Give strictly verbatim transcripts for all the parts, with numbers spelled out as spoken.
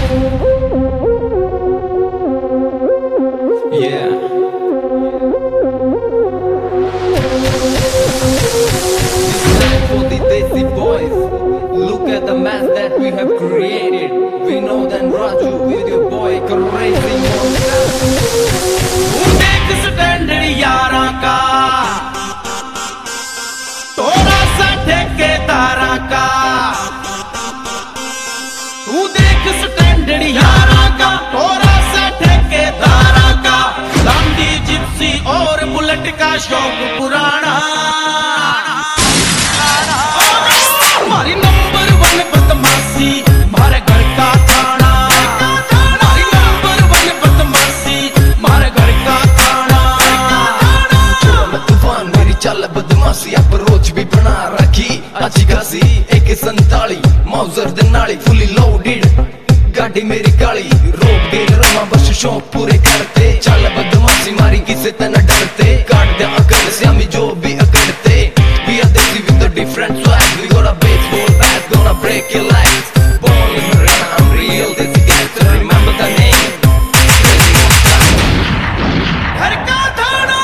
Yeah. This time for the Desi boys. Look at the mess that we have created. Vinod and Raju with your boy crazy monster. देख standard यारा का, थोड़ा सा ठेकेदारा का। तू देख स्टैंडर्ड यारा का, थोड़ा सा ठेकेदारा का। लांडी जिप्सी और बुलेट का शौक पुराना। हमारी नंबर वन बदमाशी, हमारे घर का खाना। हमारी नंबर वन बदमाशी, हमारे घर का खाना। मैं तूफान मेरी चाल बदमाशी अप्रोच भी बना रखी अच्छी खासी। एक संताली मौजर दे नाली फुली लोडेड गाड़ी मेरी काली। रोक गेल रमा बस शौक पूरे करते। चाल बदमाशी मारी किसे तना डरते। काट दे अकड़ से हमें जो भी अकड़ते। We are Desi with a different swag. We got a baseball bat, gonna break your legs. Born in Marina, I'm real Desi gangster. Remember the name. Crazy monster. घर का थाना।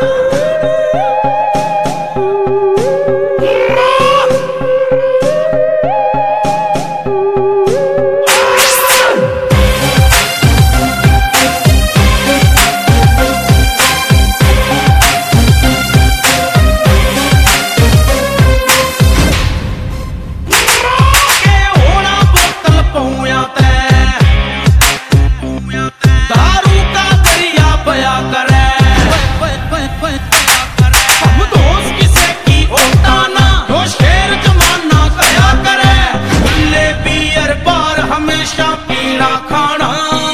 दारू का दरिया बया करे। हम दोस्त किसे की होता ना, जो शेर जमाना गया करे। खुले बियर बार हमेशा पीना खाना।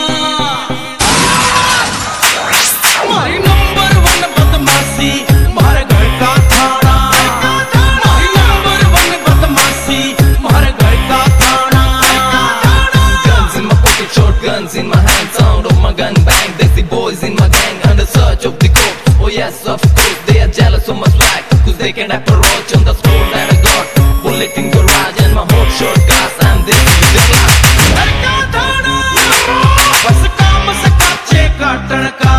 हमारी नंबर वन बदमाशी, हमारे घर का खाना। हमारी नंबर वन बदमाशी, हमारे घर का खाना। Guns in my pocket, shotguns in my hand, sound of my gun bang. Desi boys in my gang, under search of the cops. Oh yes, of course, they are jealous of my swag, cause they can approach on the score that I got. Bullet in garage and my hot shot gas, I'm Desi with the class. घर का थाना, बस काम से काचे काटण का।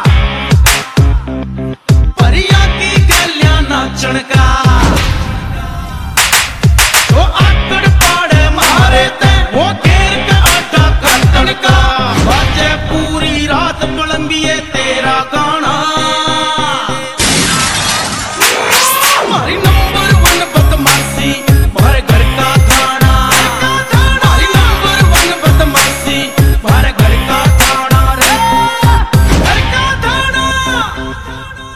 परिया की गलियां नाचण का। जो आकड़ पाड़े मारे थे, वो घेर का आटा काटण का। बाजे पूरी रात बुलंदिए तेरा गाना। हमारी नंबर वन बदमाशी, हमारे घर का खाना। हमारी नंबर वन बदमाशी, हमारे घर का खाना रे। घर का खाना।